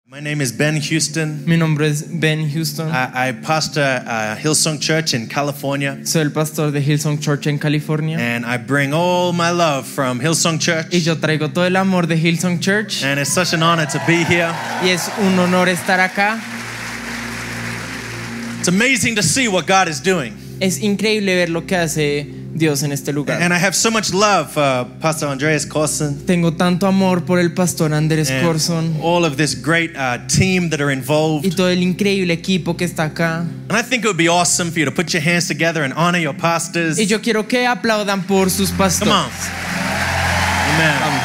My name is Ben Houston. Mi nombre es Ben Houston. I pastor Hillsong Church in California. Soy el pastor de Hillsong Church en California. And I bring all my love from Hillsong Church. Y yo traigo todo el amor de Hillsong Church. And it's such an honor to be here. Y es un honor estar acá. It's amazing to see what God is doing. Es increíble ver lo que hace Dios en este lugar. And I have so much love for Pastor Andreas Corson. Tengo tanto amor por el pastor Andrés And Corson all of this great team that are involved. y todo el increíble equipo que está acá. And I think it would be awesome for you to put your hands together and honor your pastors. Y yo quiero que aplaudan por sus pastores. Come on. Amen. Vamos.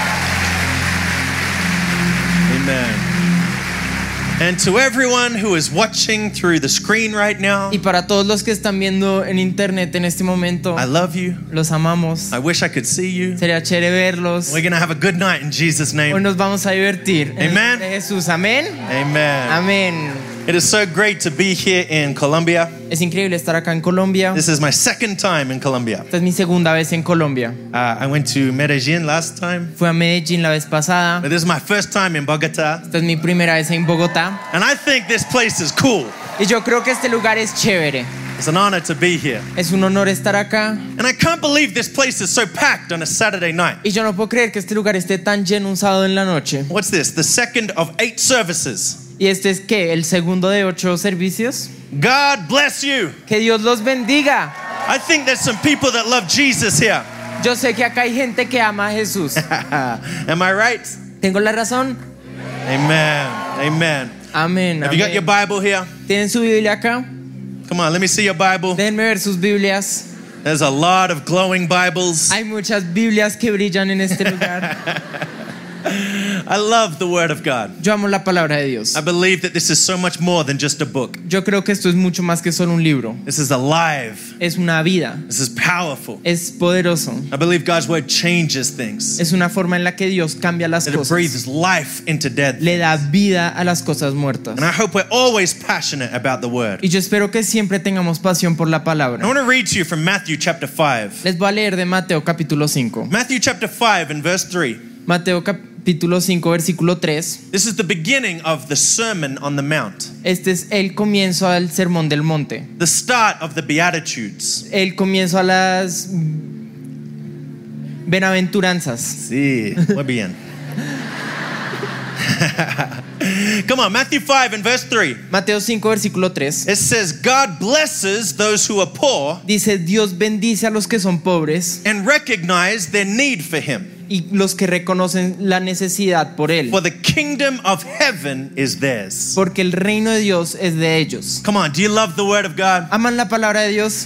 Amen. And to everyone who is watching through the screen right now, Y para todos los que están viendo en internet en este momento, I love you. los amamos. I wish I could see you. Sería chévere verlos. We're going to have a good night in Jesus' Hoy name. nos vamos a divertir. En el Amen. nombre de Jesús. Amén. Amen. Amén. It is so great to be here in Colombia. Es increíble estar acá en Colombia. This is my second time in Colombia. Esta es mi segunda vez en Colombia. I went to Medellin last time, Fui a Medellín la vez pasada. but this is my first time in Bogota. Esta es mi primera vez en Bogotá. And I think this place is cool. Y yo creo que este lugar es chévere. It's an honor to be here. Es un honor estar acá. And I can't believe this place is so packed on a Saturday night. Y yo no puedo creer que este lugar esté tan lleno un sábado en la noche. What's this? The second of 8 services. ¿Y este es qué? ¿El segundo de 8 servicios? God bless you. Que Dios los bendiga. I think there's some people that love Jesus here. Yo sé que acá hay gente que ama a Jesús. Am I right? ¿Tengo la razón? Amen. Amen. Amén. Have you got your Amén. Bible here? ¿Tienen su Biblia acá? Come on, let me see your Bible. Déjenme ver sus Biblias. There's a lot of glowing Bibles. Hay muchas Biblias que brillan en este lugar. I love the Word of God. Yo amo la palabra de Dios. I believe that this is so much more than just a book. Yo creo que esto es mucho más que solo un libro. This is alive. Es una vida. This is powerful. Es poderoso. I believe God's Word changes things. Es una forma en la que Dios cambia las That it cosas. breathes life into dead Le da things. vida a las cosas muertas. And I hope we're always passionate about the Word. Y yo espero que siempre tengamos pasión por la I palabra. want to read to you from Matthew chapter 5. Les voy a leer de Mateo capítulo 5. Matthew chapter 5 and verse 3. Mateo capítulo 5 versículo 3. This is the beginning of the Sermon on the Mount, Este es el comienzo al sermón del monte. the start of the Beatitudes. El comienzo a las benaventuranzas. Sí, muy bien. Come on, Matthew 5 and verse 3. Mateo 5 versículo 3. It says, God blesses those who are poor Dice, Dios bendice a los que son pobres and recognize their need for Him. y los que reconocen la necesidad por Él. For the kingdom of heaven is theirs. Porque el reino de Dios es de ellos. Come on, do you love the word of God? ¿Aman la palabra de Dios?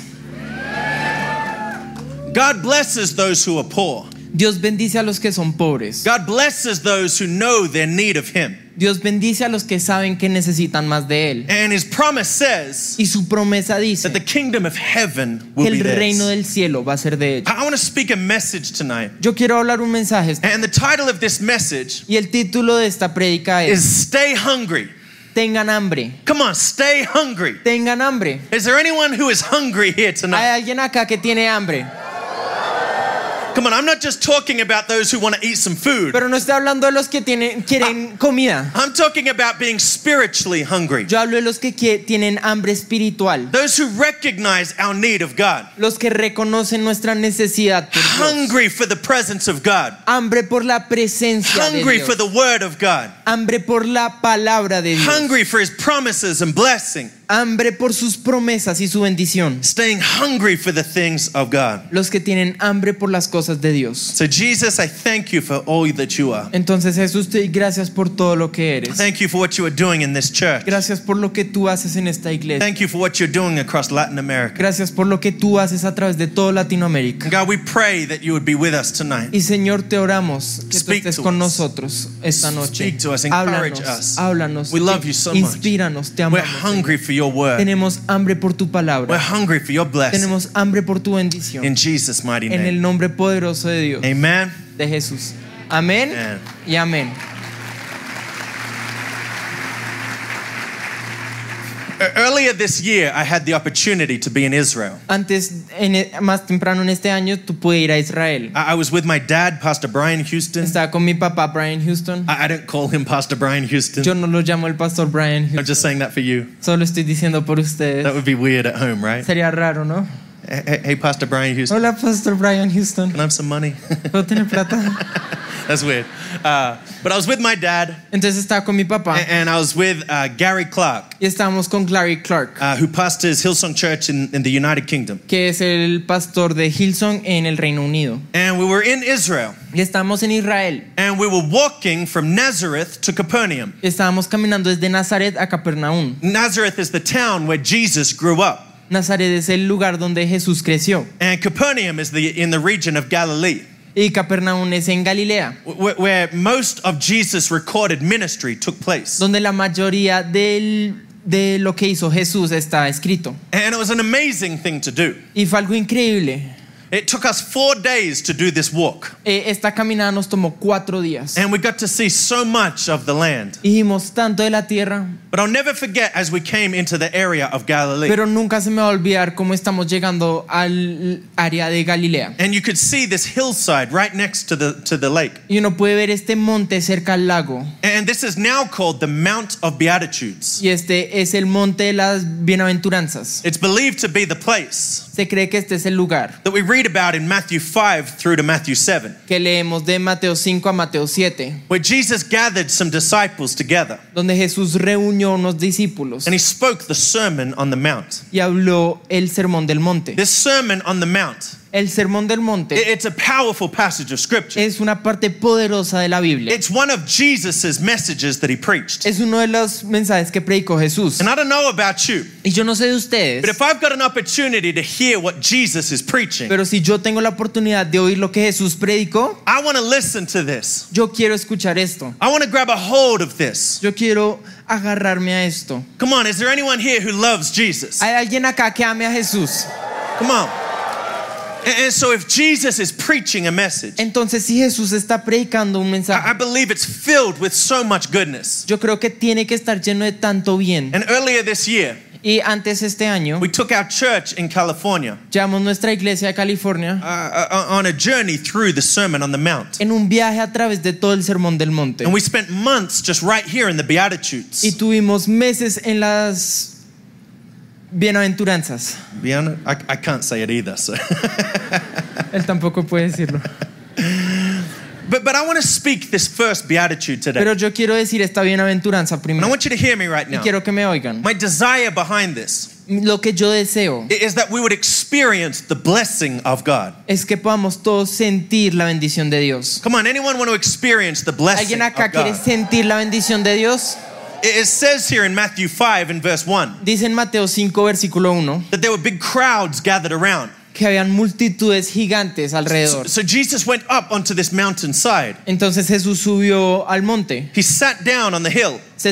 God blesses those who are poor. Dios bendice a los que son pobres. God blesses those who know their need of Him. Dios bendice a los que saben que necesitan más de Él. And His promise says Y su promesa dice that the kingdom of heaven que will be el reino theirs. del cielo va a ser de ellos. I want to speak a message tonight. Yo quiero hablar un mensaje And the title of this message y el título de esta prédica is es Stay Hungry. Tengan hambre. Come on, stay hungry. Tengan hambre. Is there anyone who is hungry here Hay tonight? alguien acá que tiene hambre. Come on, I'm not just talking about those who want to eat some food. Pero no estoy hablando de los que quieren comida. I'm talking about being spiritually hungry. Yo hablo de los que tienen hambre espiritual. Those who recognize our need of God. Los que reconocen nuestra necesidad por Dios. Hungry for the presence of God. Hambre por la presencia de Hungry Dios. for the word of God. Hambre por la palabra de Dios. Hungry for His promises and blessing. Hambre por sus promesas y su bendición. Staying hungry for the things of God. Los que tienen hambre por las cosas de Dios. So Jesus, I thank you for all that you are. Entonces Jesús, te doy gracias por todo lo que eres. Thank you for what you are doing in this church. Gracias por lo que tú haces en esta iglesia. Thank you for what you're doing across Latin America. Gracias por lo que tú haces a través de toda Latinoamérica. And God, we pray that you would be with us tonight. Y Señor, te oramos que tú Speak estés to con us. nosotros esta noche. Speak to us, encourage us. Háblanos, We love you so much. inspíranos, te We're amamos. hungry for your word. Tenemos hambre por tu We're palabra. hungry for your blessing. Tenemos hambre por tu bendición. In Jesus' mighty En el name. nombre poderoso de Dios, Amen. de Jesús. Amén Amen. y amén. Earlier this year, I had the opportunity to be in Israel. Más temprano en este año, tú pude ir a Israel. I was with my dad, Pastor Brian Houston. Estaba con mi papá, Brian Houston. I don't call him Pastor Brian Houston. Yo no lo llamo el pastor Brian Houston. I'm just saying that for you. Solo estoy diciendo por ustedes. That would be weird at home, right? Sería raro, ¿no? Hey, Pastor Brian Houston. Hola, Pastor Brian Houston. Can I have some money? ¿Puedo tener plata? That's weird. But I was with my dad. Entonces estaba con mi papá. And I was with Gary Clark. Y estábamos con Gary Clark. Who pastors Hillsong Church in the United Kingdom. Que es el pastor de Hillsong en el Reino Unido. And we were in Israel. Y estábamos en Israel. And we were walking from Nazareth to Capernaum. Estábamos caminando desde Nazaret a Capernaum. Nazareth is the town where Jesus grew up. Nazaret es el lugar donde Jesús creció. And Capernaum is in the region of Galilee. Y Capernaum es en Galilea. Where most of Jesus' recorded ministry took place. Donde la mayoría de lo que hizo Jesús está escrito. And it was an amazing thing to do. Y fue algo increíble. It took us 4 days to do this walk. Esta caminada nos tomó 4 días. And we got to see so much of the land. Y vimos tanto de la tierra. But I'll never forget as we came into the area of Galilee. Pero nunca se me va a olvidar cómo estamos llegando al área de Galilea. And you could see this hillside right next to the lake. Y uno puede ver este monte cerca al lago. And this is now called the Mount of Beatitudes. Y este es el monte de las bienaventuranzas. It's believed to be the place Se cree que este es el lugar that we read about in Matthew 5 through to Matthew 7. Que leemos de Mateo 5 a Mateo 7. Where Jesus gathered some disciples together. Donde Jesús reunió unos discípulos. And he spoke the Sermon on the Mount. Y habló el sermón del monte. This Sermon on the Mount. El sermón del monte. It's a powerful passage of scripture. Es una parte poderosa de la Biblia. It's one of Jesus's messages that he preached. Es uno de los mensajes que predicó Jesús. And I don't know about you. Y yo no sé de ustedes. But if I've got an opportunity to hear what Jesus is preaching. Pero si yo tengo la oportunidad de oír lo que Jesús predicó. I want to listen to this. Yo quiero escuchar esto. I want to grab a hold of this. Yo quiero agarrarme a esto. Come on, is there anyone here who loves Jesus? ¿Hay alguien acá que ame a Jesús? Come on. And so if Jesus is preaching a message, entonces si Jesús está predicando un mensaje, I believe it's filled with so much goodness. Yo creo que tiene que estar lleno de tanto bien. And earlier this year, y antes este año, we took our church in California, llevamos nuestra iglesia de California, on a journey through the Sermon on the Mount. En un viaje a través de todo el sermón del monte. And we spent months just right here in the Beatitudes. Y tuvimos meses en las bienaventuranzas. I can't say it either, so. Él tampoco puede decirlo. But I want to speak this first beatitude today. Pero yo quiero decir esta bienaventuranza primero. And I want you to hear me right now. Y quiero que me oigan. My desire behind this lo que yo deseo is that we would experience the blessing of God. Es que podamos todos sentir la bendición de Dios. Come on, anyone want to experience the blessing ¿Alguien acá of God? quiere sentir la bendición de Dios? It says here in Matthew 5 in verse 1. Dice en Mateo 5 versículo 1 that there were big crowds gathered around. Que habían multitudes gigantes alrededor. So Jesus went up onto this mountainside. Entonces Jesús subió al monte. He sat down on the hill. Se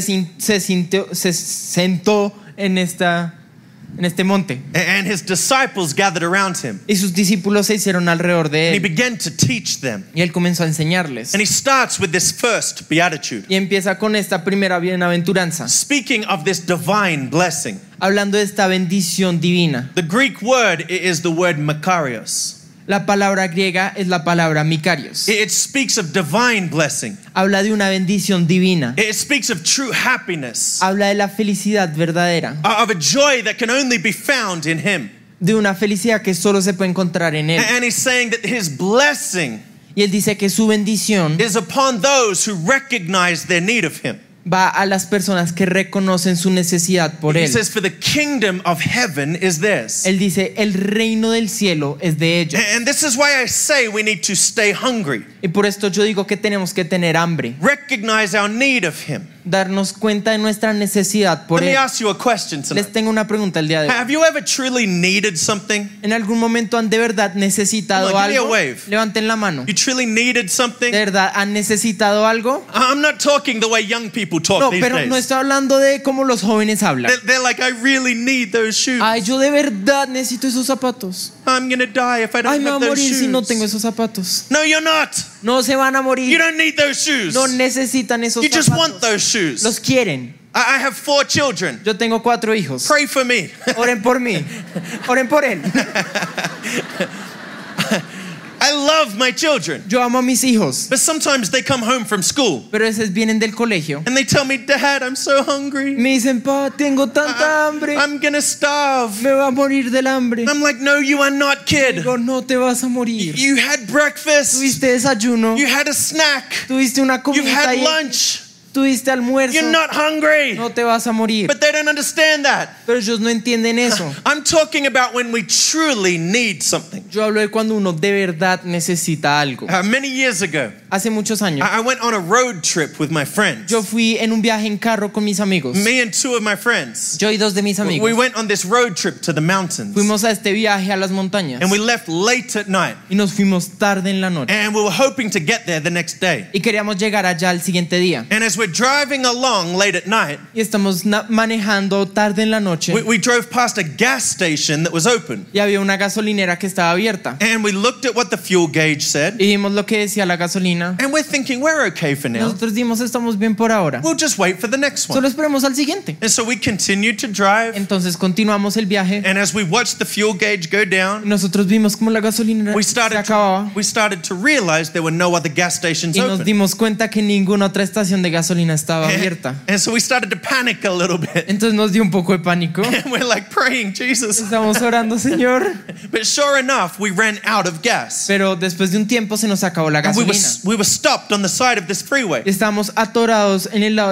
sentó en este monte. And his disciples gathered around him. Y sus discípulos se hicieron alrededor de él. And he began to teach them. Y él comenzó a enseñarles. And he starts with this first beatitude. Y empieza con esta primera bienaventuranza. Speaking of this divine blessing. Hablando de esta bendición divina. The Greek word is the word makarios. La palabra griega es la palabra Mikarios. It speaks of divine blessing. Habla de una bendición divina. It speaks of true happiness. Habla de la felicidad verdadera. Of a joy that can only be found in him. De una felicidad que solo se puede encontrar en él. And he's saying that his blessing y él dice que su bendición is upon those who recognize their need of him. Va a las personas que reconocen su necesidad por él. He says, for the kingdom of heaven is theirs. Él dice, el reino del cielo es de ellos. And this is why I say we need to stay hungry. Y por esto yo digo que tenemos que tener hambre. Recognize our need of him. Darnos cuenta de nuestra necesidad por él. Let me él. ask you a question tonight. Les tengo una pregunta el día de hoy. Have you ever truly needed something? ¿En algún momento han de verdad necesitado algo? Levanten la mano. You truly needed something? ¿De verdad han necesitado algo? I'm not talking the way young people talk these days. No estoy hablando de cómo los jóvenes hablan. They're like, I really need those shoes. Ay, yo de verdad necesito esos zapatos. I'm gonna die if I don't Ay, me have voy a those morir shoes. si no tengo esos zapatos. No, you're not. No se van a morir. You don't need those shoes. No necesitan esos you zapatos. just want those shoes. Los quieren. I have 4 children. Yo tengo 4 hijos. Pray for me. Oren por mí. Oren por él. I love my children. Yo amo a mis hijos. But sometimes they come home from school Pero a veces vienen del colegio. and they tell me, Dad, I'm so hungry. Me dicen, pa, tengo tanta hambre. I'm gonna starve. Me voy a morir del hambre. And I'm like, no, you are not, kid. Digo, no te vas a morir. You had breakfast. Tuviste desayuno. You had a snack. Tuviste una You've comida. had Ahí. lunch. Tuviste almuerzo. You're not hungry. No te vas a morir. But they don't understand that. Pero ellos no entienden eso. I'm talking about when we truly need something. Yo hablo de cuando uno de verdad necesita algo. Many years ago, Hace muchos años. I went on a road trip with my friends. Yo fui en un viaje en carro con mis amigos. Me and 2 of my friends. Yo y 2 de mis amigos. We went on this road trip to the mountains. Fuimos a este viaje a las montañas. And we left late at night. Y nos fuimos tarde en la noche. And we were hoping to get there the next day. Y queríamos llegar allá al siguiente día. And as we're driving along late at night, Y estamos manejando tarde en la noche. we drove past a gas station that was open. Y había una gasolinera que estaba abierta. And we looked at what the fuel gauge said. Y vimos lo que decía la gasolina. And we're thinking, we're okay for now. Nosotros dimos, estamos bien por ahora. We'll just wait for the next one. Solo esperemos al siguiente. And so we continued to drive. Entonces continuamos el viaje. And as we watched the fuel gauge go Y down, nosotros vimos como la gasolinera we se started acababa. to realize there were no other gas stations Y nos open. dimos cuenta que ninguna otra estación de gasolina estaba abierta. And so we started to panic a little bit. Entonces nos dio un poco de pánico. And we're like praying, Jesus. Estamos orando, Señor. But sure enough, we ran out of gas. Pero después de un tiempo se nos acabó la And we gasolina. were stopped on the side of this freeway. Estábamos atorados en el lado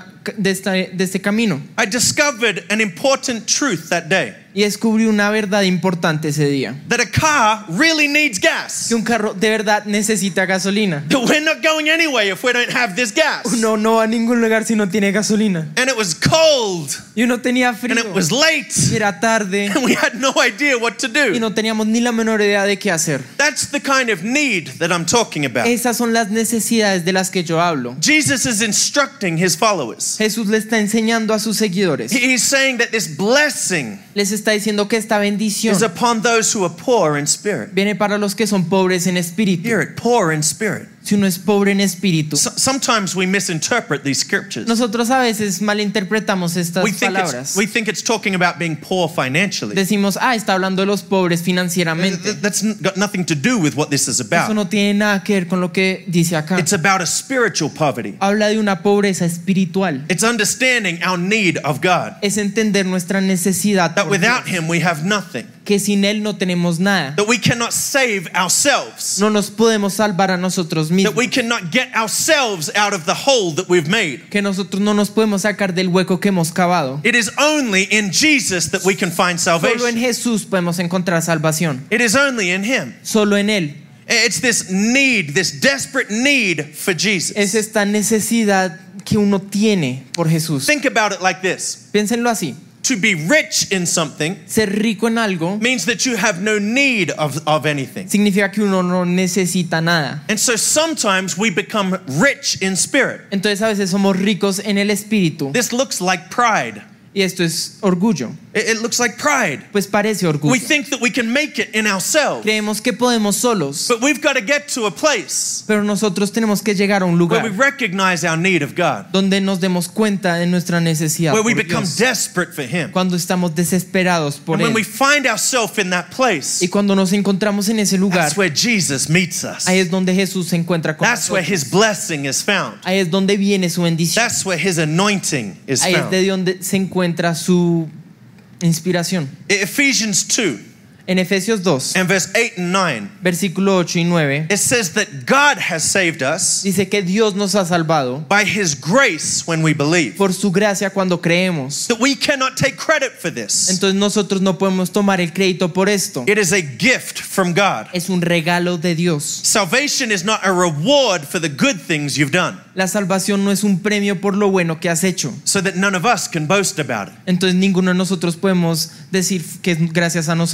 de este camino. I discovered an important truth that day. Y descubrí una verdad importante ese día. That a car really needs gas. Que un carro de verdad necesita gasolina. That we're not going anywhere if we don't have this gas. Uno no va a ningún lugar si no tiene gasolina. And it was cold. Y uno tenía frío. And it was late. Y era tarde. And we had no idea what to Y do. no teníamos ni la menor idea de qué hacer. That's the kind of need that I'm talking about. Esas son las necesidades de las que yo hablo. Jesus is instructing his followers. Jesús le está enseñando a sus seguidores. He's saying that this blessing Les está diciendo que esta bendición is upon those who are poor in spirit. viene para los que son pobres en espíritu. Hear it, poor in spirit. Si uno es pobre en espíritu. Sometimes we misinterpret these scriptures. Nosotros a veces malinterpretamos estas palabras. We think it's talking about being poor financially. Decimos, está hablando de los pobres financieramente. That's got nothing to do with what this is Eso about. no tiene nada que ver con lo que dice acá. It's about a spiritual poverty. Habla de una pobreza espiritual. It's understanding our need of God. Es entender nuestra necesidad That por without Dios. Him we have nothing. Que sin Él no tenemos nada. That we cannot save ourselves. No nos podemos salvar a nosotros That mismos. we cannot get ourselves out of the hole that we've made. Que nosotros no nos podemos sacar del hueco que hemos cavado. It is only in Jesus that we can find Solo en salvation. Jesús podemos encontrar salvación. It is only in Him. Solo en Él. It's this need, this desperate need for Es Jesus. esta necesidad que uno tiene por Jesús. Think about it like this. Piénsenlo así. To be rich in something Ser rico en algo means that you have no need of anything. significa que uno no necesita nada. And so sometimes we become rich in spirit. Entonces a veces somos ricos en el espíritu. This looks like pride. Y esto es orgullo. It looks like pride. Pues parece orgullo. We think that we can make it in ourselves. Creemos que podemos solos. But we've got to get to a place Pero nosotros tenemos que llegar a un where we lugar recognize our need of God. donde nos demos cuenta de nuestra necesidad Where we por become Dios. desperate for Him. Cuando estamos desesperados por And when we Él. find ourselves in that place, Y cuando nos encontramos en ese lugar, that's where Jesus meets us. ahí es donde Jesús se encuentra con That's where nosotros. His blessing is found. Ahí es donde viene su bendición. That's where His anointing is Ahí es found. de donde se encuentra su inspiración. Ephesians 2 En Efesios 2, and verse 8 and 9, versículo 8 y 9, it says that God has saved us dice que Dios nos ha salvado by His grace when we believe. por su gracia cuando creemos. That we cannot take credit for this. Entonces nosotros no podemos tomar el crédito por esto. It is a gift from God. Es un regalo de Dios. Salvation is not a reward for the good things you've done, La salvación no es un premio por lo bueno que has hecho. so that none of us can boast about it. Entonces ninguno de nosotros podemos decir que es gracias a nosotros. This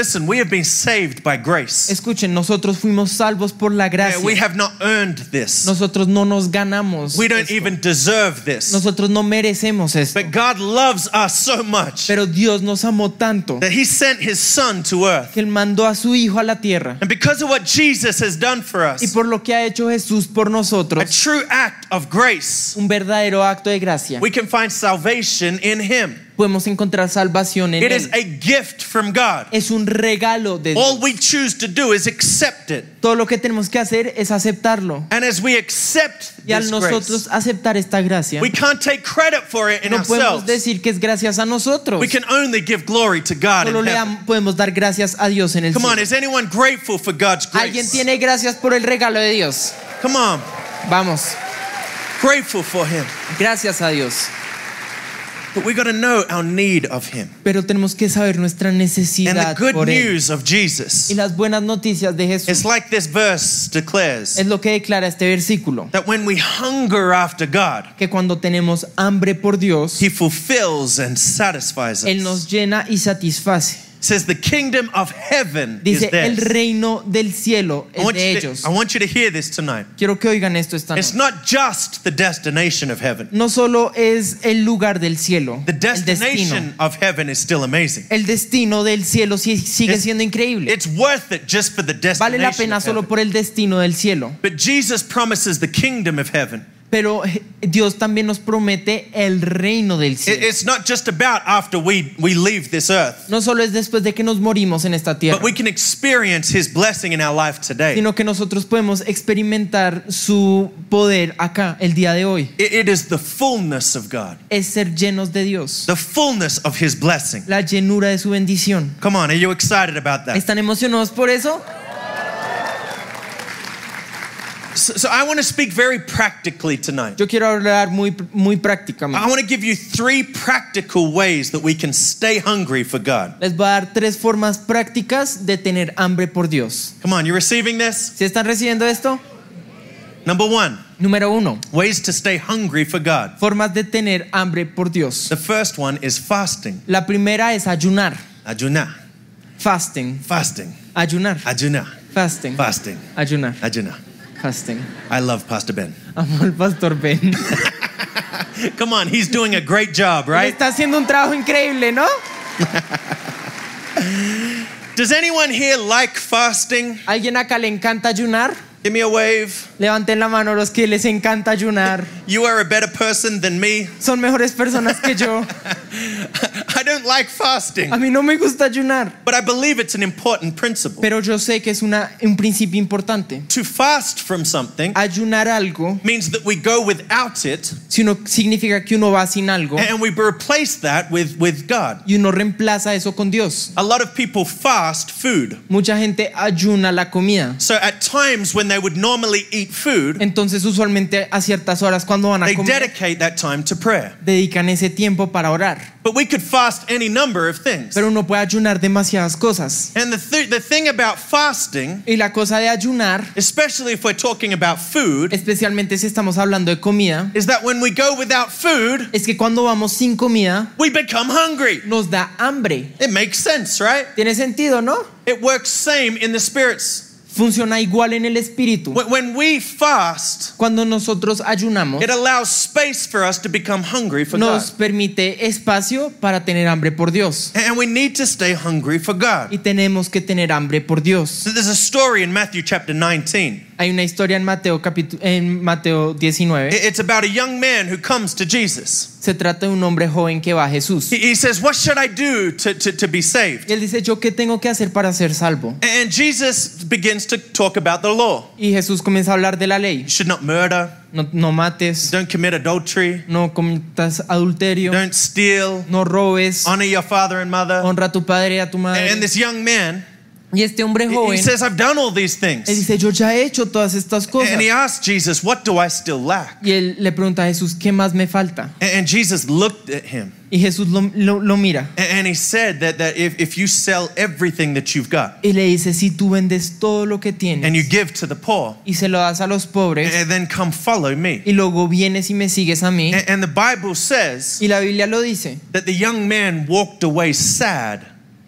Listen, we have been saved by grace. Escuchen, nosotros fuimos salvos por la gracia. We have not earned this. Nosotros no nos ganamos We don't esto. even deserve this. Nosotros no merecemos esto. But God loves us so much Pero Dios nos amó tanto that He sent His Son to earth. que Él mandó a su Hijo a la tierra. And because of what Jesus has done for Y us, por lo que ha hecho Jesús por a nosotros, true act of grace, un verdadero acto de gracia, we can find salvation in Him. podemos encontrar salvación en It is Él. a gift from God. Es un regalo de All Dios. we choose to do is accept it. Todo lo que tenemos que hacer es aceptarlo. And as we accept Y al this nosotros grace, aceptar esta gracia, we can't take credit for it in no podemos ourselves. decir que es gracias a nosotros. We can only give glory to God Solo in le heaven. podemos dar gracias a Dios en el Come on, cielo. is anyone grateful for God's ¿Alguien grace? tiene gracias por el regalo de Dios? Come on, Vamos, grateful for Him. gracias a Dios. But we got to know our need of Him. Pero tenemos que saber nuestra And the necesidad good por Él. news of Jesus Y las buenas noticias de Jesús is like this verse declares es lo que declara este versículo. that when we hunger after God, Que cuando tenemos hambre por Dios, He fulfills and satisfies Él us. nos llena y satisface. It says the kingdom of heaven is Dice, el theirs. reino del cielo I es want, de you ellos. to, I want you to hear this tonight. Quiero que oigan esto esta It's noche. not just the destination of heaven. No solo es el lugar del cielo, The el destino. destination of heaven is still amazing. El destino del cielo sigue It's- siendo increíble. It's worth it just for the Vale la destination pena of solo heaven. por el destino del cielo. But Jesus promises the kingdom of heaven. Pero Dios también nos promete el reino del cielo. It's not just about after we leave this earth, No solo es después de que nos morimos en esta tierra, but we can experience His blessing in our life today. sino que nosotros podemos experimentar su poder acá, el día de hoy. It is the fullness of God, Es ser llenos de Dios, the fullness of His blessing. la llenura de su bendición. Come on, are you excited about that? ¿Están emocionados por eso? So I want to speak very practically tonight. Yo quiero hablar muy I prácticamente. want to give you 3 practical ways that we can stay hungry for God. Les voy a dar 3 formas prácticas de tener hambre por Dios. Come on, you receiving this? ¿Sí están recibiendo esto? Number 1, Número 1. ways to stay hungry for God. Formas de tener hambre por Dios. The first one is fasting. La primera es ayunar. Ajuna. Fasting. Fasting. Ayunar. Ajuna. Fasting. Fasting. Ayunar. Ajuna. Fasting. I love Pastor Ben. Amo al pastor Ben. Come on, he's doing a great job, Él right? está haciendo un trabajo increíble, ¿no? Does anyone here like fasting? ¿Alguien acá le encanta ayunar? Give me a wave. Levanten la mano los que les encanta ayunar. You are a better person than me. Son mejores personas que yo. I don't like fasting, A mí no me gusta ayunar, but I believe it's an important principle. pero yo sé que es un principio importante. To fast from something Ayunar algo, means that we go without it si uno, significa que uno va sin algo and we replace that with God. y uno reemplaza eso con Dios. A lot of people fast food. Mucha gente ayuna la comida. So at times when they would normally eat food, Entonces usualmente a ciertas horas cuando van a they comer, dedicate that time to prayer. dedican ese tiempo para orar. But we could fast any number of things. Pero uno puede ayunar demasiadas cosas. And the thing about fasting, Y la cosa de ayunar, especially if we're talking about food, especialmente si estamos hablando de comida, is that when we go without food, es que cuando vamos sin comida we become hungry. nos da hambre. It makes sense, right? ¿Tiene sentido, no? It works same in the spirits. Funciona igual en el espíritu. When we fast, Cuando nosotros ayunamos, it allows space for us to become hungry for nos God. permite espacio para tener hambre por Dios. And we need to stay hungry for God. Y tenemos que tener hambre por Dios. So there's a story in Matthew chapter 19. Hay una historia en Mateo 19. It's about a young man who comes to Jesus. Se trata de un hombre joven que va a Jesús. He says, what should I do to be saved? Y él dice, ¿yo qué tengo que hacer para ser salvo? And Jesus begins to talk about the law. Y Jesús comienza a hablar de la ley. You should not murder. No mates, Don't commit adultery. no cometas adulterio, Don't steal. no robes, Honor your father and mother. honra a tu padre y a tu madre. And this young man, Y este hombre he joven, says, I've done all these él things. dice, yo ya he hecho todas estas cosas. And he asked Jesus, what do I still lack? Y él le pregunta a Jesús, ¿qué más me falta? And Jesus looked at him. Y Jesús lo mira And he said that if you sell everything that you've got y le dice, si tú vendes todo lo que tienes and you give to the poor, y se lo das a los pobres and then come follow me. y luego vienes y me sigues a mí, And the Bible says y la Biblia lo dice, that the young man walked away sad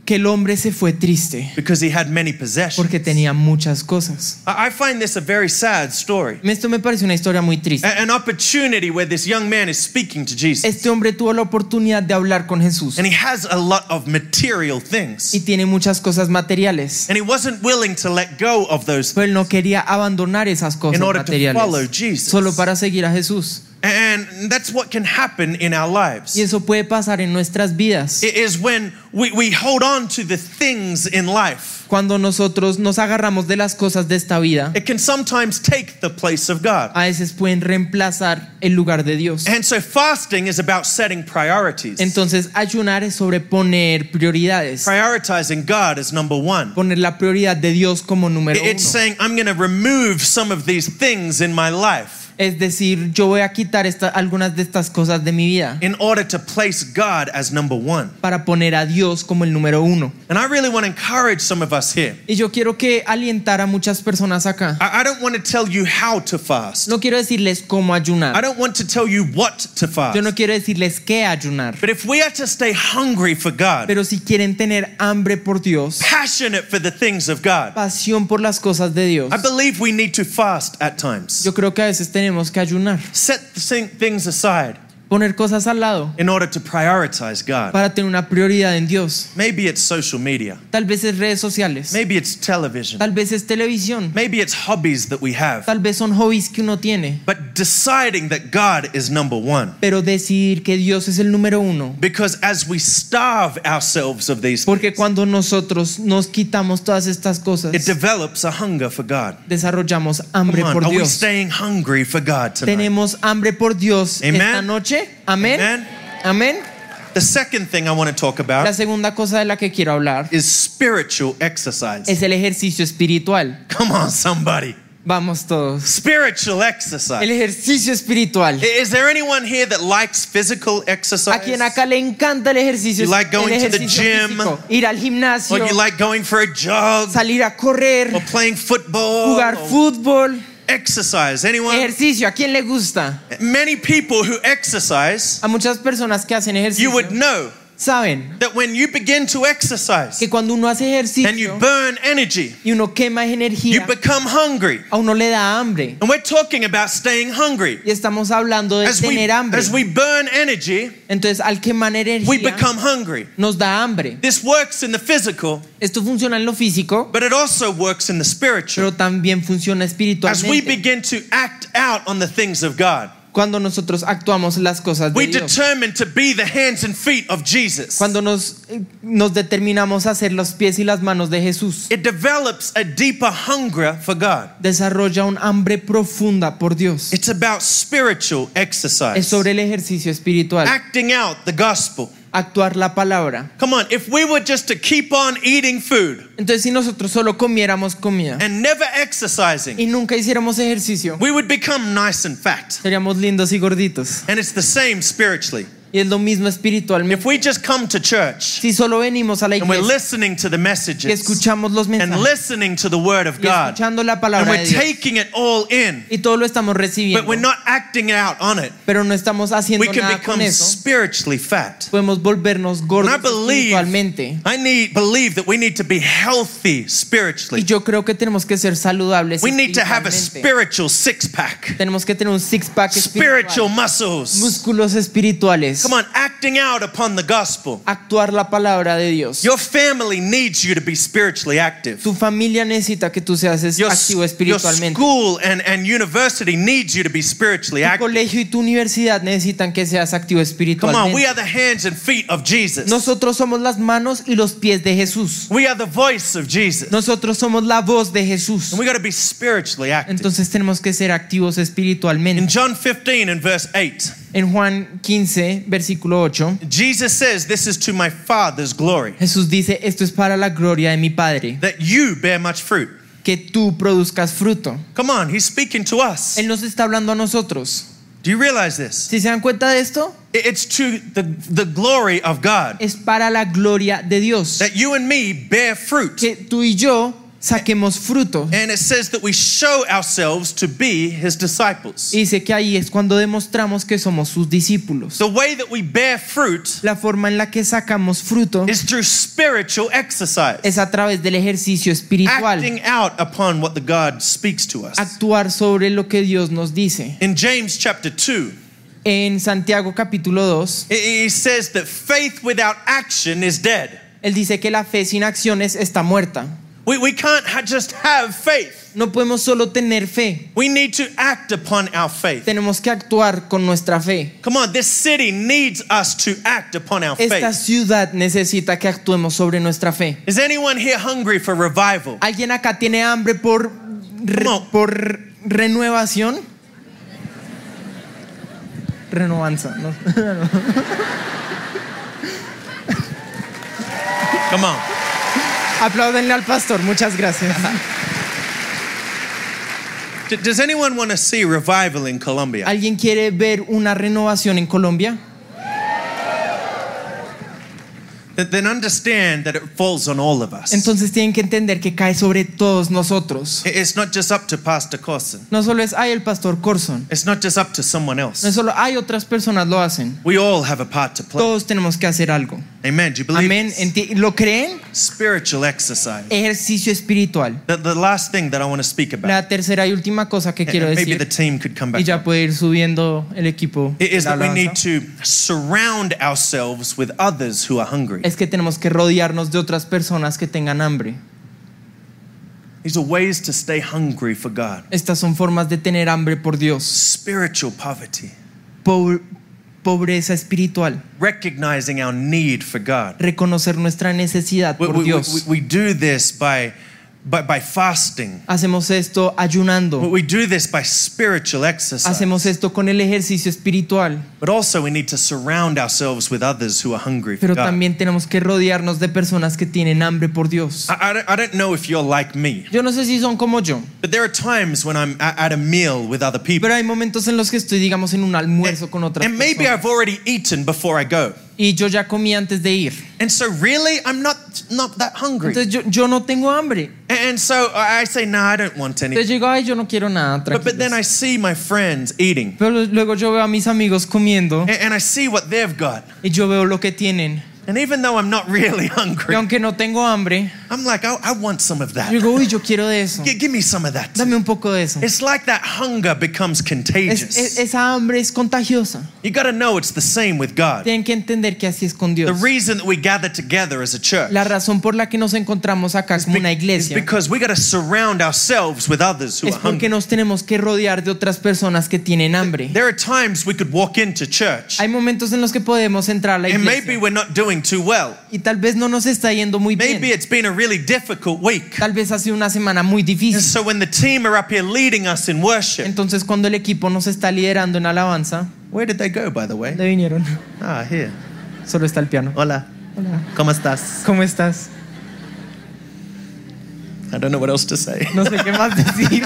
que el hombre se fue triste because he had many possessions. porque tenía muchas cosas. I find this a very sad story. Esto me parece una historia muy triste. An opportunity where this young man is speaking to Jesus. Este hombre tuvo la oportunidad de hablar con Jesús And he has a lot of material things. y tiene muchas cosas materiales, And he wasn't willing to let go of those pero él no quería abandonar esas cosas in order to follow materiales Jesus. solo para seguir a Jesús. And that's what can happen in our lives. Y eso puede pasar en nuestras vidas. It is when we hold on to the things in life. Cuando nosotros nos agarramos de las cosas de esta vida, It can sometimes take the place of God. a veces pueden reemplazar el lugar de Dios. And so fasting is about setting priorities. Entonces ayunar es sobre poner prioridades, Prioritizing God as number one. poner la prioridad de Dios como número It's uno. saying, I'm going to remove some of these things in my life Es decir, yo voy a quitar algunas de estas cosas de mi vida in order to place God as number one. para poner a Dios como el número uno. And I really want to encourage some of us here. Y yo quiero que alientar a muchas personas acá. I don't want to tell you how to fast. No quiero decirles cómo I ayunar. don't want to tell you what to fast. Yo no quiero decirles qué ayunar. But if we are to stay hungry for God, Pero si quieren tener hambre por Dios, passionate for the things of God, pasión por las cosas de Dios, I believe we need to fast at times. yo creo que a veces tenemos que ayunar, Set things aside poner cosas al lado in order to prioritize God. para tener una prioridad en Dios. Maybe it's social media. Tal vez es redes sociales, Maybe it's television. tal vez es televisión, Maybe it's hobbies that we have. tal vez son hobbies que uno tiene, But deciding that God is number one. pero decidir que Dios es el número uno. Because as we starve ourselves of these Porque things, cuando nosotros nos quitamos todas estas cosas, it develops a hunger for God. desarrollamos hambre Come on, por are we Dios. staying hungry for God tonight? Tenemos hambre por Dios Amen. esta noche. Amén. Amen. Amén. The second thing I want to talk La about segunda cosa de la que quiero hablar is spiritual exercise. es el ejercicio espiritual. Come on, somebody. Vamos todos. Spiritual exercise. El ejercicio espiritual. Is there anyone here that likes physical exercise? A quien acá le encanta el ejercicio, You like going el to the ejercicio gym? físico, ir al gimnasio, Or you like going for a jog? salir a correr, Or playing football? jugar Or fútbol, exercise? Anyone? ejercicio. ¿A quién le gusta? Many people who exercise, A muchas personas que hacen you ejercicio would know saben that when you begin to exercise que cuando uno hace and you ejercicio burn energy, y uno quema you energía, become hungry. a uno le da hambre. And we're talking about staying hungry. Y estamos hablando de tener hambre. As we burn energy, Entonces, al quemar we energía, become hungry. nos da hambre. This works in the physical, Esto funciona en lo físico, but it also works in the spiritual. pero también funciona As we espiritualmente. begin to act out on the things of God, Cuando nosotros actuamos las cosas de we Dios. determine to be the hands and feet of Jesus. Cuando nos determinamos a hacer los pies y las manos de Jesús, It develops a deeper hunger for God. desarrolla un hambre profunda por Dios. It's about spiritual Es exercise. sobre el ejercicio espiritual, Acting out the gospel. actuar la palabra. Come on, if we were just to keep on eating food Entonces, si nosotros solo comiéramos comida and never exercising, y nunca hiciéramos ejercicio, we would become nice and fat. seríamos lindos y gorditos. And it's the same spiritually. Y es lo mismo espiritualmente. If we just come to church Si solo venimos a la and we're iglesia listening to the y messages escuchamos los and mensajes listening to the word of y God escuchando la and palabra we're de Dios taking it all in, y todo lo estamos but recibiendo, we're not acting out on it, pero no estamos haciendo we can nada con become eso, spiritually fat. podemos volvernos And gordos I believe espiritualmente. believe that we need to be healthy Y spiritually. yo creo que tenemos que ser saludables We need to have a espiritualmente. spiritual six-pack, Tenemos que tener un six-pack spiritual espiritual, muscles. músculos espirituales, Come on, acting out upon the gospel. actuar la palabra de Dios. Your family needs you to be spiritually active. Tu familia necesita que tú seas activo Your espiritualmente. school and university needs you to be spiritually Tu active. colegio y tu universidad necesitan que seas activo Come on, we espiritualmente. are the hands and feet of Jesus. Nosotros somos las manos y los pies de Jesús. We are the voice of Jesus. Nosotros somos la voz de Jesús. And we got to be spiritually active. Entonces tenemos que ser activos In espiritualmente. John 15 and verse 8, En Juan 15, versículo 8, Jesus says, "This is to my Father's glory, Jesús dice, esto es para la gloria de mi Padre, that you bear much fruit." que tú produzcas fruto. Come on, he's speaking to us. Él nos está hablando a nosotros. Do you realize this? ¿Si se dan cuenta de esto? It's to the glory of God, Es para la gloria de Dios. that you and me bear fruit. Que tú y yo saquemos fruto. And it says that we show ourselves to be his disciples. Y dice que ahí es cuando demostramos que somos sus discípulos. The way that we bear fruit La forma en la que sacamos fruto is through spiritual exercise. es a través del ejercicio espiritual. Acting out upon what the God speaks to us. Actuar sobre lo que Dios nos dice. In James chapter 2, En Santiago capítulo 2, he says that faith without action is dead. él dice que la fe sin acciones está muerta. We can't just have faith. No podemos solo tener fe. We need to act upon our faith. Tenemos que actuar con nuestra fe. Come on, this city needs us to act upon our Esta faith. ciudad necesita que actuemos sobre nuestra fe. Is anyone here hungry for revival? ¿Alguien acá tiene hambre por No. renovación? Renovanza, ¿no? Come on. Apláudenle al pastor, muchas gracias. Does anyone want to see revival in Colombia? ¿Alguien quiere ver una renovación en Colombia? Then understand that it falls on all of us. Entonces tienen que entender que cae sobre todos nosotros. It's not just up to Pastor Corson. No solo es el pastor Corson. It's not just up to someone No else. es solo otras personas lo hacen. We all have a part to play. Todos tenemos que hacer algo. Amen. Do you believe Amén. this? ¿Lo creen? Spiritual exercise. Ejercicio espiritual. The last thing that I want to speak about, La tercera y última cosa que quiero and maybe the decir, team could come y back, ya puede ir subiendo el equipo, is la that we need alabanza, to surround ourselves with others who are hungry. es que tenemos que rodearnos de otras personas que tengan hambre. These are ways to stay hungry for God. Estas son formas de tener hambre por Dios. Spiritual poverty. Pobreza espiritual. Recognizing our need for God. Reconocer nuestra necesidad por Dios. We do this by fasting. Hacemos esto ayunando. We do this by spiritual exercise. Hacemos esto con el ejercicio espiritual. But also we need to surround ourselves with others who are hungry for Pero God. también tenemos que rodearnos de personas que tienen hambre por Dios. I don't know if you're like me, Yo no sé si son como yo, but there are times when I'm at a meal with other people. pero hay momentos en los que estoy, digamos, en un almuerzo con otras And maybe personas. I've already eaten before I go. Y yo ya comí antes de ir. And so really I'm not that hungry. Entonces yo no tengo hambre. And so I say, no, I don't want any. Entonces yo digo, yo no quiero nada, But then I tranquilos. see my friends eating. Pero luego yo veo a mis amigos comiendo And I see what they've got. y yo veo lo que tienen. And even though I'm not really Y hungry, aunque no tengo hambre, I'm like, I want some of that. yo digo, uy, yo quiero de eso. Give me some of that. Dame un poco de eso. It's like that hunger becomes contagious. Esa hambre es contagiosa. You got to know it's the same with God. Tienen que entender que así es con The Dios. reason that we gather together as a church La razón por la que nos encontramos acá como una is iglesia because we got to surround ourselves with others who es are porque hungry. nos tenemos que rodear de otras personas que tienen hambre. There are times we could walk into church Hay momentos en los que podemos entrar a la and maybe iglesia we're not doing too well. y tal vez no nos está yendo muy Maybe bien. it's been a really difficult week. Tal vez ha sido una semana muy And difícil. so when the team are up here leading us in worship, Entonces cuando el equipo nos está liderando en alabanza, where did they go, by the way? ¿dónde vinieron? Ah, here. Solo está el piano. Hola. Hola. ¿Cómo estás? ¿Cómo estás? I don't know what else to say. No sé qué más decir.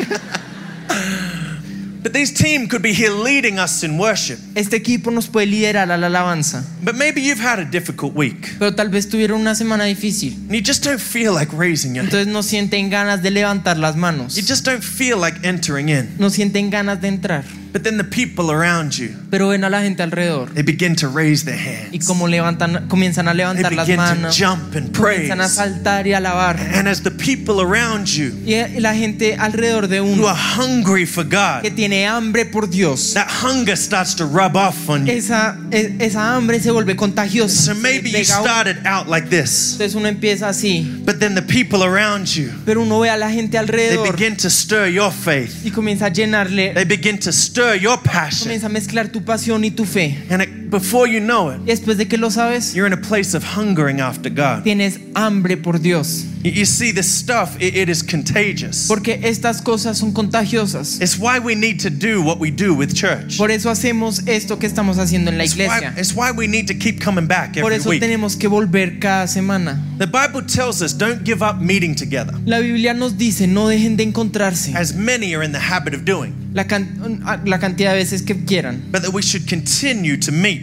But this team could be here leading us in worship. Este equipo nos puede liderar a la alabanza, But maybe you've had a difficult week. pero tal vez tuvieron una semana difícil. And you just don't feel like raising your hand. Entonces no sienten ganas de levantar las manos. You just don't feel like entering in. No sienten ganas de entrar. But then the people around you, Pero ven a la gente alrededor they begin to raise their y hands. como comienzan a They levantar las begin to manos, jump and praise. comienzan a saltar y a alabar. And as the people around you Y la gente alrededor de who uno are hungry for God, que tiene hambre por Dios, that hunger starts to rub off on you. esa hambre se vuelve contagiosa. So se maybe you pega a uno. started out like this, Entonces uno empieza así, but then the people around you, pero uno ve a la gente they alrededor begin to stir your faith. y comienza a llenarle, They begin to stir your passion. comienza a mezclar tu pasión y tu fe. And before you know it, Y después de que lo sabes, you're in a place of hungering after God. tienes hambre por Dios. You see, this stuff, it is contagious. Porque estas cosas son contagiosas. It's why we need to do what we do with church. Por eso hacemos esto que estamos haciendo en la iglesia. It's why we need to keep coming back Por every eso week. tenemos que volver cada semana. The Bible tells us don't give up meeting together, La Biblia nos dice, no dejen de encontrarse as many are in the habit of doing, la cantidad de veces que quieran, but that we should continue to meet.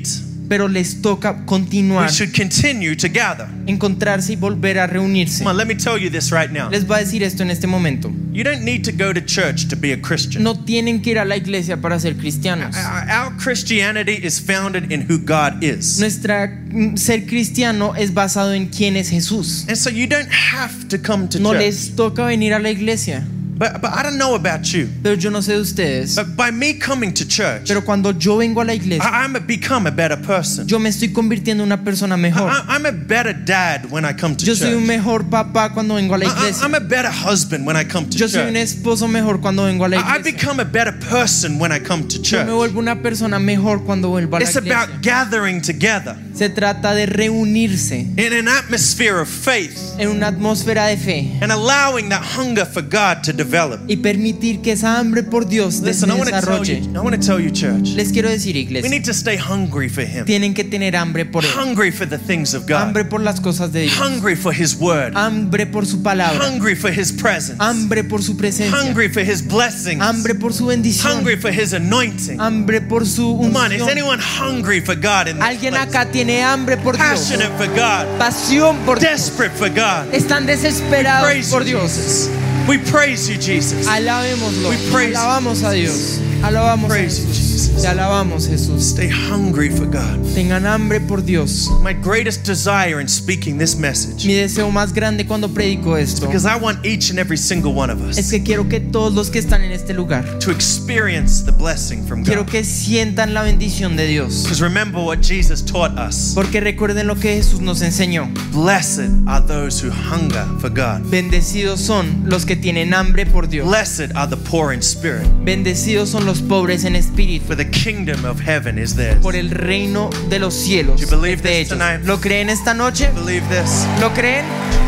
pero les toca We continuar, should continue to gather. encontrarse y volver a reunirse. Come on, let me tell you this right now. Les voy a decir esto en este momento. You don't need to go to church to be a Christian. No tienen que ir a la iglesia para ser cristianos. Our Christianity is founded in who God is. Nuestra ser cristiano es basado en quién es Jesús. And so you don't have to come to No church. les toca venir a la iglesia. But I don't know about you. Pero yo no sé de ustedes. But by me coming to church, Pero cuando yo vengo a la iglesia, I'm become a better person. yo me estoy convirtiendo en una persona mejor. I'm a better dad when I come to Yo soy un church. mejor papá cuando vengo a la iglesia. I'm a better husband when I come to Yo soy un church. esposo mejor cuando vengo a la I iglesia. become a better person when I come to Yo church. me vuelvo una persona mejor cuando vuelvo a la It's about iglesia. gathering together Se trata de reunirse in an atmosphere of faith en una atmósfera de fe and allowing that hunger for God to develop. y permitir que esa hambre por Dios se Listen, I want desarrolle. to tell you, church. Les quiero decir, We iglesia, need to stay hungry for Him, tienen que tener hambre por Él, hungry for the things of God, hambre por las cosas de Dios, hungry for His Word, hambre por su palabra, hungry for His presence, hambre por su presencia, hungry for His blessings, hambre por su bendición, hungry for His anointing. hambre por su Come on, is unción. anyone hungry for God in this Alguien place? acá tiene hambre por Dios, Passionate for God, pasión por Dios, desperate for God. están desesperados Praise por you, Dios. Jesus. We praise you, Jesus. Alabémoslo, We praise alabamos a Dios, alabamos a Praise you, Jesús, Jesus. te alabamos, Jesús. Stay hungry for God. Tengan hambre por Dios. My greatest desire in speaking this message, Mi deseo más grande cuando predico esto because I want each and every single one of es us que quiero que todos los que están en este lugar, to experience the blessing from quiero God. que sientan la bendición de Dios. Because remember what Jesus taught us. Porque recuerden lo que Jesús nos enseñó. Blessed are those who hunger for God. Bendecidos son los que tienen hambre por Dios. Blessed are the poor in spirit, Bendecidos son los pobres en espíritu. for the kingdom of heaven is theirs. Por el reino de los cielos Do you believe es de this ellos. tonight? ¿Lo creen esta noche? Believe this. ¿Lo creen?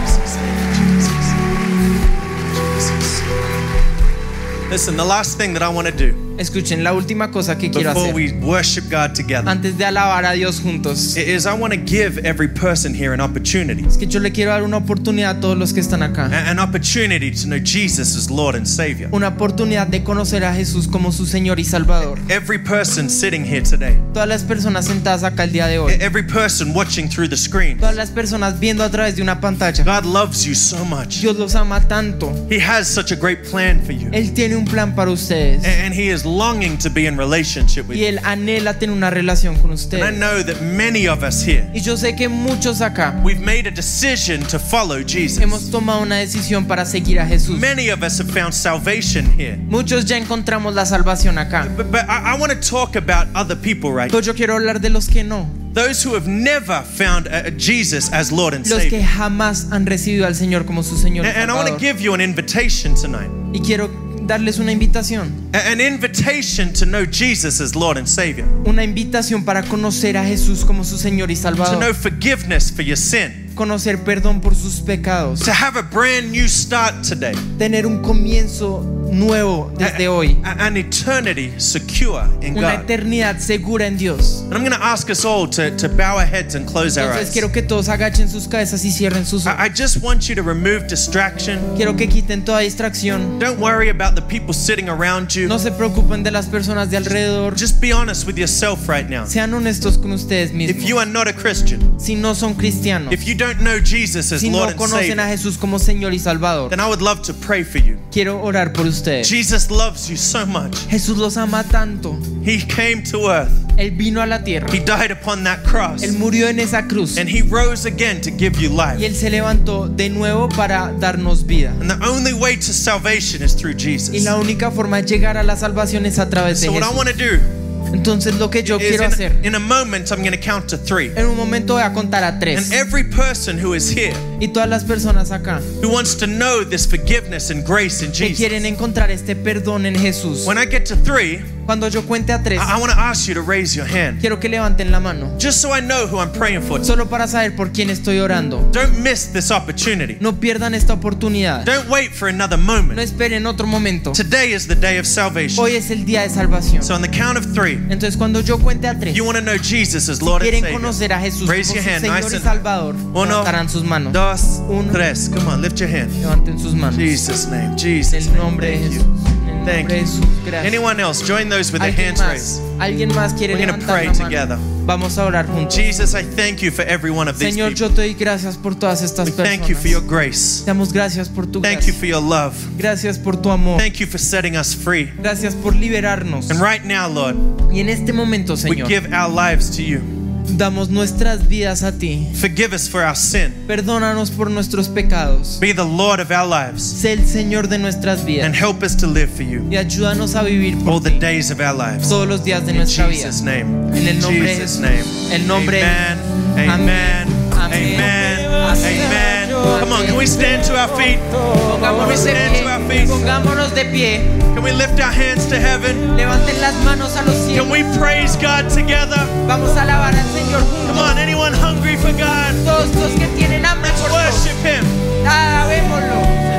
Listen, the last thing that I want to do Escuchen, la última cosa que quiero before hacer we worship God together antes de alabar a Dios juntos is I want to give every person here an opportunity. es que yo le quiero dar una oportunidad a todos los que están acá. An opportunity to know Jesus as Lord and Savior. Una oportunidad de conocer a Jesús como su Señor y Salvador. Every person sitting here today, Todas las personas sentadas acá el día de hoy, every person watching through the screen, todas las personas viendo a través de una pantalla, God loves you so much. Dios los ama tanto. He has such a great plan for you. Él tiene un plan para ustedes And He is longing to be in relationship with y you. Él anhela tener una relación con And I ustedes. know that many of us here, Y yo sé que muchos acá we've made a decision to follow Jesus. hemos tomado una decisión para seguir a Jesús. Many of us have found salvation here. Muchos ya encontramos la salvación acá. But I want to talk about other people right now. Pero yo quiero hablar de los que no, Those who have never found Jesus as Lord and los que Savior. jamás han recibido al Señor como su Señor y And I want to Salvador. give you an invitation tonight. Y quiero darles una invitación. An invitation to know Jesus as Lord and Savior. Una invitación para conocer a Jesús como su Señor y To know Salvador. forgiveness for your sin. Conocer perdón por sus pecados. To have a brand new start today. Tener un comienzo nuevo desde hoy. An eternity secure in Una God. eternidad segura en Dios. And I'm going to ask us all to bow our heads and close our Entonces eyes. quiero que todos agachen sus cabezas y cierren sus ojos. I just want you to remove distraction. Quiero que quiten toda distracción. Don't worry about the people sitting around you. No se preocupen de las personas de alrededor. Just be honest with yourself right now. Sean honestos con ustedes If you mismos. are not a Christian, Si no son cristianos, if you don't know Jesus as si Lord no and conocen a Savior, Jesús como Señor y Salvador, then I would love to pray for you. quiero orar por ustedes. Jesus loves you so much. Jesús los ama tanto. He came to earth. Él vino a la tierra. He died upon that cross. Él murió en esa cruz. And He rose again to give you Y life. Él se levantó de nuevo para darnos vida. And the only way to salvation is through Y Jesus. la única forma de llegar a la salvación es a través de So what I Jesús. want to do Entonces lo que yo is quiero hacer, in a moment I'm going to count to 3. en un momento voy a contar a And 3. every person who is here Y todas las personas acá who wants to know this forgiveness and grace in que Jesus, quieren encontrar este perdón en Jesús, when I get to 3, cuando yo cuente a 3, I want to ask you to raise your hand. quiero que levanten la mano. Just so I know who I'm praying for. Solo para saber por quién estoy orando. Don't miss this opportunity. No pierdan esta oportunidad. Don't wait for another No moment. esperen otro momento. Today is the day of salvation. Hoy es el día de salvación. So on the count of 3, Entonces cuando yo cuente a 3, you want to know Jesus as Lord and quieren Savior. conocer a Jesús como Raise su your hand, Señor nice y and- Salvador, Uno, levantarán sus manos. 2, Uno. 3. Come on, lift your hand. Levanten sus manos. Jesus' name. En Jesus' el name. nombre de Thank Jesús. you. En el el Thank nombre de you. Jesús, gracias. Anyone else? Join those with their hands raised. ¿Alguien más quiere We're gonna levantar pray la mano? together. Vamos a orar juntos. Jesus, I thank you for every one of these Señor, people. yo te doy gracias por todas estas We thank you for your personas. grace. Te damos gracias por tu Thank you gracia. for your love. Gracias por tu amor. Thank you for setting us free. Gracias por liberarnos. And right now, Lord, Y en este momento, we Señor, give our lives to you. damos nuestras vidas a ti. Forgive us for our sin. Perdónanos por nuestros pecados. Be the Lord of our lives Sé el Señor de nuestras and vidas. help us to live for you Y ayúdanos a vivir all por the ti days of our lives. todos los días de In nuestra vida. Jesus' name. En el nombre de Jesus' Jesús. name. El nombre de Amen. Amén. Amen. Amén. Amen. Amén. Amen. Come on, can we stand to our feet? Pongámonos de Stand to our feet. pie. Pongámonos de pie. Can we lift our hands to heaven? Levanten las manos a los Can cielos. we praise God together? Vamos a alabar al Señor Come juntos. on, anyone hungry for God? Todos los que tienen hambre Let's por Dios. worship Him. Alabémoslo.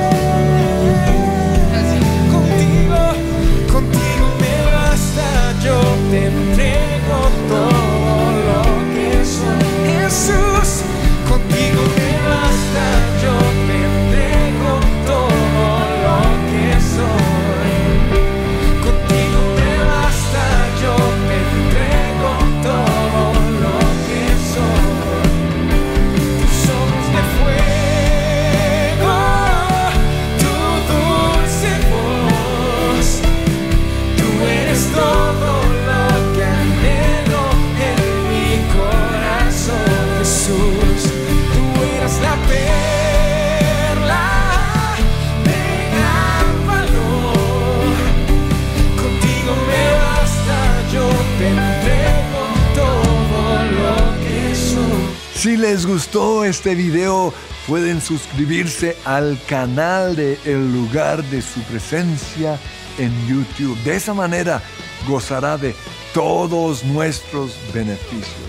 Contigo me basta, yo te entrego todo lo que soy. Jesús, contigo me basta, yo te entrego todo lo que soy. Contigo me basta, yo te entrego todo lo que soy. Tus ojos de fuego, tu dulce voz. Tú eres todo lo que anhelo en mi corazón, Jesús. Tú eres la perla de gran valor. Contigo me basta, yo te entrego todo lo que soy. Si les gustó este video, pueden suscribirse al canal de El Lugar de Su Presencia en YouTube. De esa manera gozará de todos nuestros beneficios.